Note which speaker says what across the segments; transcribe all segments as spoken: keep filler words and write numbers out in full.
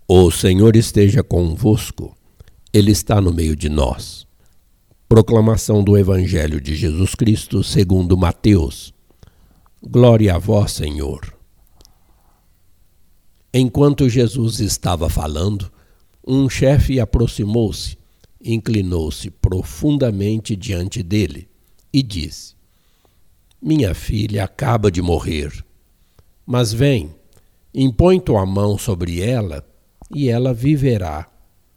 Speaker 1: O Senhor esteja convosco, Ele está no meio de nós. Proclamação do Evangelho de Jesus Cristo segundo Mateus. Glória a vós, Senhor. Enquanto Jesus estava falando, um chefe aproximou-se, inclinou-se profundamente diante dele e disse: Minha filha acaba de morrer, mas vem, impõe tua mão sobre ela e ela viverá.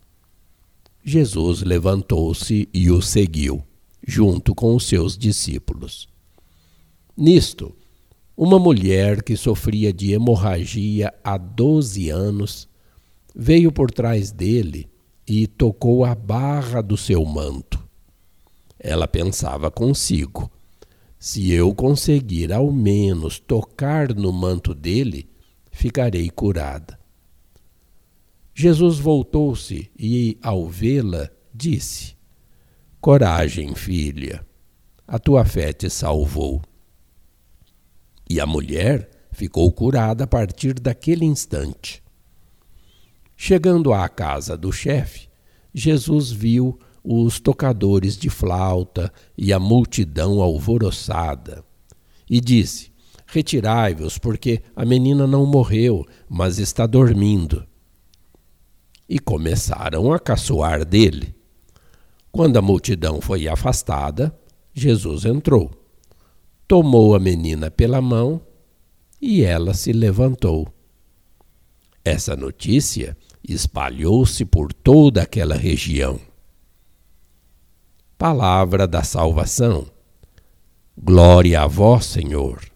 Speaker 1: Jesus levantou-se e o seguiu, junto com os seus discípulos. Nisto, uma mulher que sofria de hemorragia há doze anos veio por trás dele e tocou a barra do seu manto. Ela pensava consigo: se eu conseguir ao menos tocar no manto dele, ficarei curada. Jesus voltou-se e, ao vê-la, disse: Coragem, filha, a tua fé te salvou. E a mulher ficou curada a partir daquele instante. Chegando à casa do chefe, Jesus viu os tocadores de flauta e a multidão alvoroçada, e disse: Retirai-vos, porque a menina não morreu, mas está dormindo. E começaram a caçoar dele. Quando a multidão foi afastada, Jesus entrou, tomou a menina pela mão e ela se levantou. Essa notícia espalhou-se por toda aquela região. Palavra da salvação. Glória a vós, Senhor.